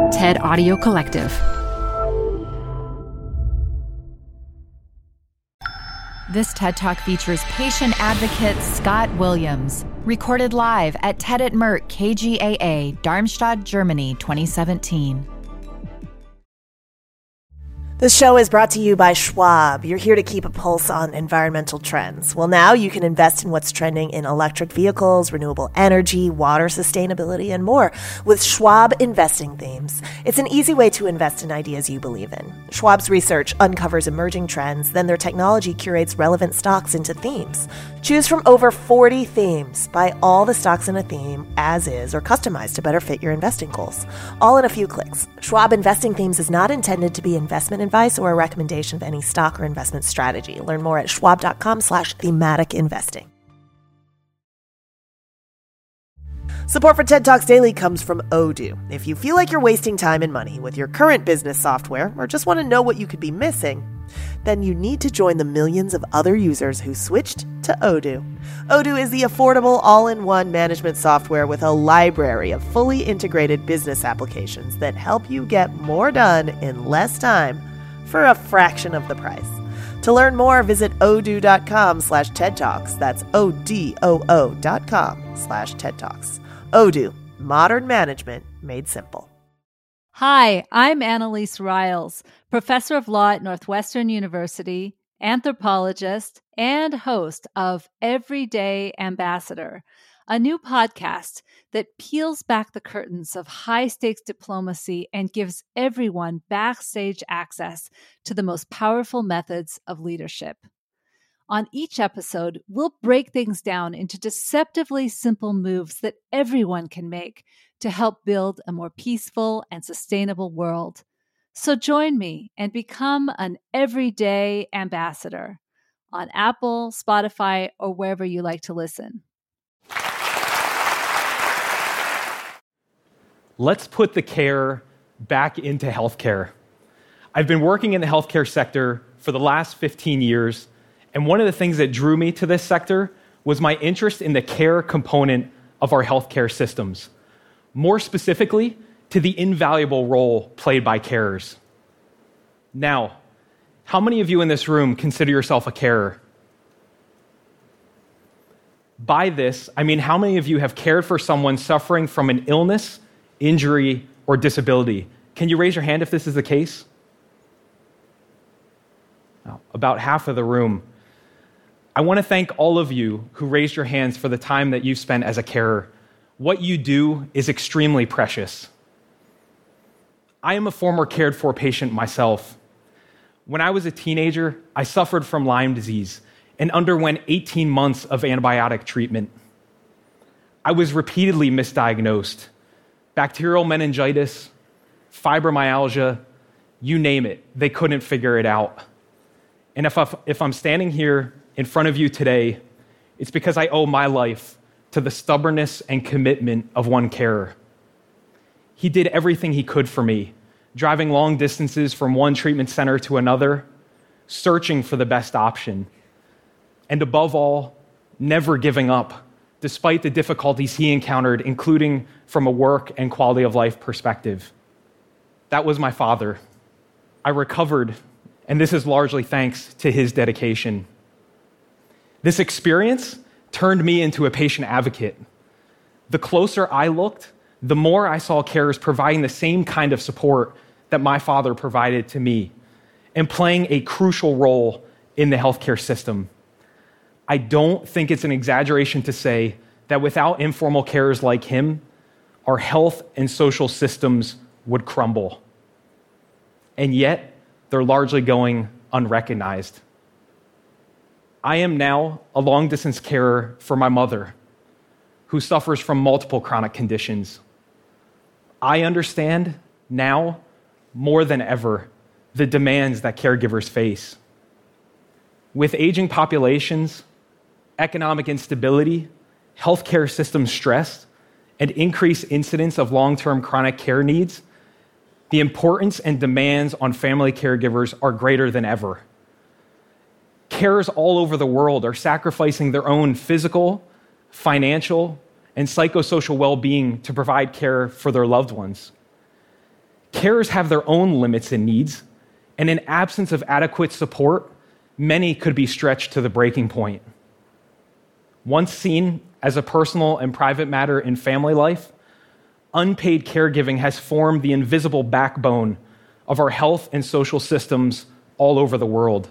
TED Audio Collective. This TED Talk features patient advocate Scott Williams, recorded live at TED at Merck KGaA, Darmstadt, Germany, 2017. This show is brought to you by Schwab. You're here to keep a pulse on environmental trends. Well, now you can invest in what's trending in electric vehicles, renewable energy, water sustainability, and more with Schwab Investing Themes. It's an easy way to invest in ideas you believe in. Schwab's research uncovers emerging trends, then their technology curates relevant stocks into themes. Choose from over 40 themes. Buy all the stocks in a theme as is or customized to better fit your investing goals. All in a few clicks. Schwab Investing Themes is not intended to be investment advice or a recommendation of any stock or investment strategy. Learn more at schwab.com/thematic investing. Support for TED Talks Daily comes from Odoo. If you feel like you're wasting time and money with your current business software or just want to know what you could be missing, then you need to join the millions of other users who switched to Odoo. Odoo is the affordable all-in-one management software with a library of fully integrated business applications that help you get more done in less time for a fraction of the price. To learn more, visit odoo.com/TED Talks. That's ODOO.com/TED Talks. Odoo, modern management made simple. Hi, I'm Annalise Riles, professor of law at Northwestern University, anthropologist, and host of Everyday Ambassador, a new podcast that peels back the curtains of high-stakes diplomacy and gives everyone backstage access to the most powerful methods of leadership. On each episode, we'll break things down into deceptively simple moves that everyone can make to help build a more peaceful and sustainable world. So join me and become an everyday ambassador on Apple, Spotify, or wherever you like to listen. Let's put the care back into healthcare. I've been working in the healthcare sector for the last 15 years, and one of the things that drew me to this sector was my interest in the care component of our healthcare systems. More specifically, to the invaluable role played by carers. Now, how many of you in this room consider yourself a carer? By this, I mean how many of you have cared for someone suffering from an illness, injury, or disability? Can you raise your hand if this is the case? About half of the room. I want to thank all of you who raised your hands for the time that you've spent as a carer. What you do is extremely precious. I am a former cared for patient myself. When I was a teenager, I suffered from Lyme disease and underwent 18 months of antibiotic treatment. I was repeatedly misdiagnosed. Bacterial meningitis, fibromyalgia, you name it, they couldn't figure it out. And if I'm standing here in front of you today, it's because I owe my life to the stubbornness and commitment of one carer. He did everything he could for me, driving long distances from one treatment center to another, searching for the best option, and above all, never giving up, despite the difficulties he encountered, including from a work and quality of life perspective. That was my father. I recovered, and this is largely thanks to his dedication. This experience turned me into a patient advocate. The closer I looked, the more I saw carers providing the same kind of support that my father provided to me and playing a crucial role in the healthcare system. I don't think it's an exaggeration to say that without informal carers like him, our health and social systems would crumble. And yet, they're largely going unrecognized. I am now a long-distance carer for my mother, who suffers from multiple chronic conditions. I understand now, more than ever, the demands that caregivers face. With aging populations, economic instability, healthcare system stress, and increased incidence of long-term chronic care needs, the importance and demands on family caregivers are greater than ever. Carers all over the world are sacrificing their own physical, financial, and psychosocial well-being to provide care for their loved ones. Carers have their own limits and needs, and in absence of adequate support, many could be stretched to the breaking point. Once seen as a personal and private matter in family life, unpaid caregiving has formed the invisible backbone of our health and social systems all over the world.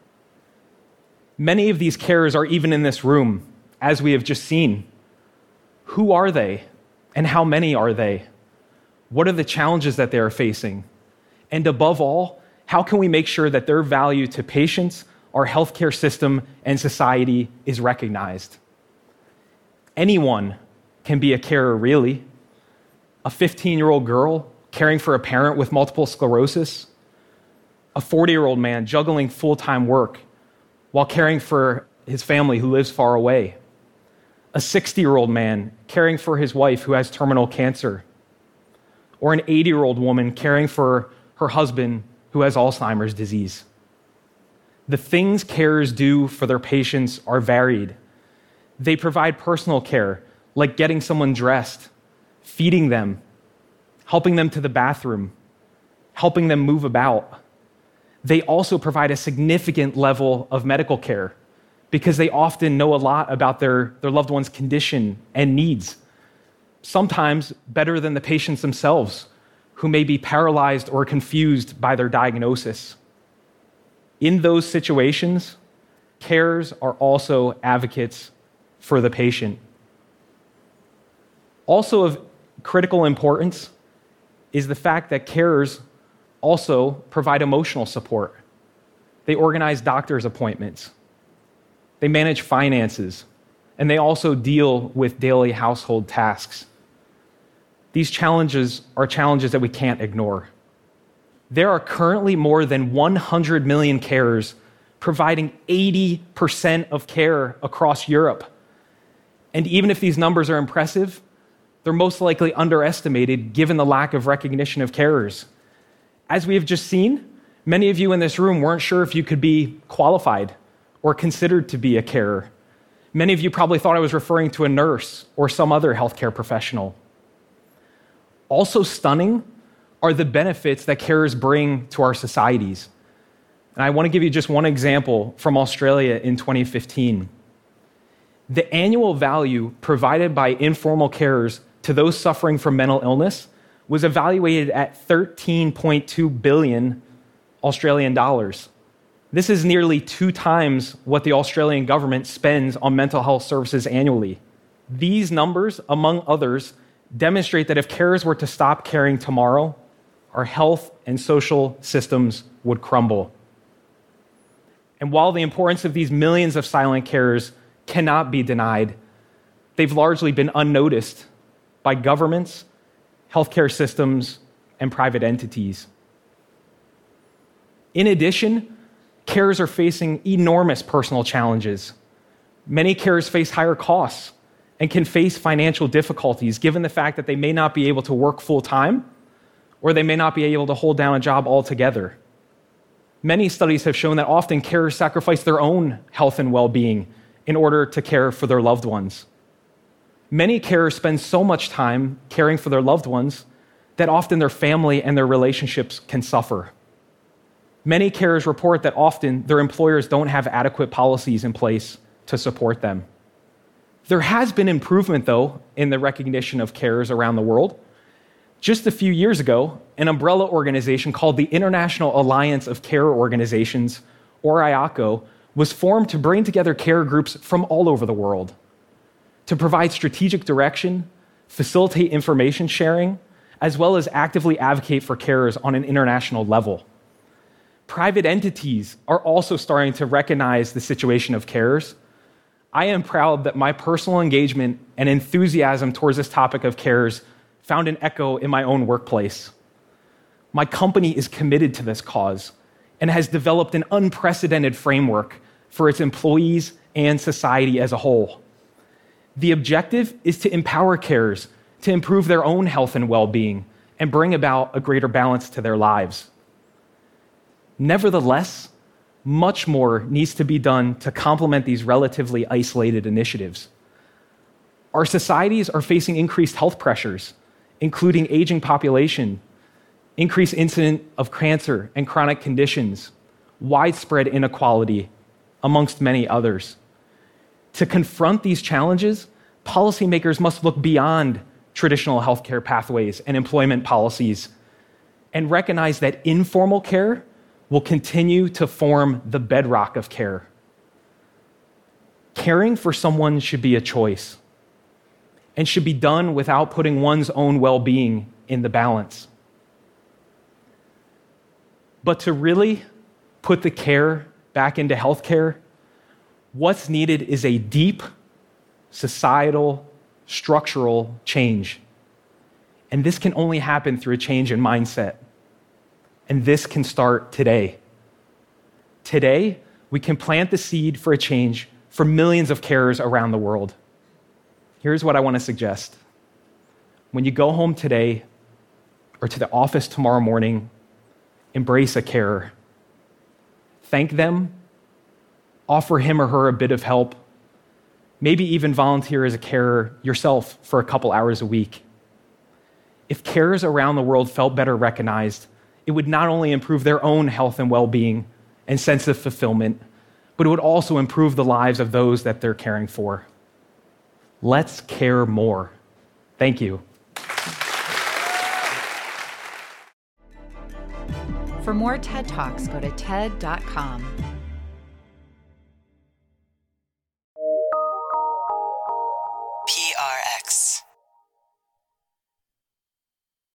Many of these carers are even in this room, as we have just seen. Who are they, and how many are they? What are the challenges that they are facing? And above all, how can we make sure that their value to patients, our healthcare system, and society is recognized? Anyone can be a carer, really. A 15-year-old girl caring for a parent with multiple sclerosis, a 40-year-old man juggling full-time work while caring for his family who lives far away, a 60-year-old man caring for his wife who has terminal cancer, or an 80-year-old woman caring for her husband who has Alzheimer's disease. The things carers do for their patients are varied. They provide personal care, like getting someone dressed, feeding them, helping them to the bathroom, helping them move about. They also provide a significant level of medical care because they often know a lot about their loved one's condition and needs, sometimes better than the patients themselves, who may be paralyzed or confused by their diagnosis. In those situations, carers are also advocates for the patient. Also of critical importance is the fact that carers also provide emotional support. They organize doctor's appointments. They manage finances, and they also deal with daily household tasks. These challenges are challenges that we can't ignore. There are currently more than 100 million carers providing 80% of care across Europe. And even if these numbers are impressive, they're most likely underestimated given the lack of recognition of carers. As we have just seen, many of you in this room weren't sure if you could be qualified or considered to be a carer. Many of you probably thought I was referring to a nurse or some other healthcare professional. Also stunning are the benefits that carers bring to our societies. And I want to give you just one example from Australia in 2015. The annual value provided by informal carers to those suffering from mental illness was evaluated at 13.2 billion Australian dollars. This is nearly 2 times what the Australian government spends on mental health services annually. These numbers, among others, demonstrate that if carers were to stop caring tomorrow, our health and social systems would crumble. And while the importance of these millions of silent carers cannot be denied, they've largely been unnoticed by governments, healthcare systems, and private entities. In addition, carers are facing enormous personal challenges. Many carers face higher costs and can face financial difficulties given the fact that they may not be able to work full-time or they may not be able to hold down a job altogether. Many studies have shown that often carers sacrifice their own health and well-being in order to care for their loved ones. Many carers spend so much time caring for their loved ones that often their family and their relationships can suffer. Many carers report that often their employers don't have adequate policies in place to support them. There has been improvement, though, in the recognition of carers around the world. Just a few years ago, an umbrella organization called the International Alliance of Care Organizations, or IACO, was formed to bring together care groups from all over the world to provide strategic direction, facilitate information sharing, as well as actively advocate for carers on an international level. Private entities are also starting to recognize the situation of carers. I am proud that my personal engagement and enthusiasm towards this topic of carers found an echo in my own workplace. My company is committed to this cause and has developed an unprecedented framework for its employees and society as a whole. The objective is to empower carers to improve their own health and well-being and bring about a greater balance to their lives. Nevertheless, much more needs to be done to complement these relatively isolated initiatives. Our societies are facing increased health pressures, including aging population, increased incidence of cancer and chronic conditions, widespread inequality, amongst many others. To confront these challenges, policymakers must look beyond traditional healthcare pathways and employment policies and recognize that informal care will continue to form the bedrock of care. Caring for someone should be a choice and should be done without putting one's own well-being in the balance. But to really put the care back into healthcare, what's needed is a deep societal, structural change. And this can only happen through a change in mindset. And this can start today. Today, we can plant the seed for a change for millions of carers around the world. Here's what I want to suggest. When you go home today or to the office tomorrow morning, embrace a carer. Thank them, offer him or her a bit of help, maybe even volunteer as a carer yourself for a couple hours a week. If carers around the world felt better recognized, it would not only improve their own health and well-being and sense of fulfillment, but it would also improve the lives of those that they're caring for. Let's care more. Thank you. For more TED Talks, go to TED.com.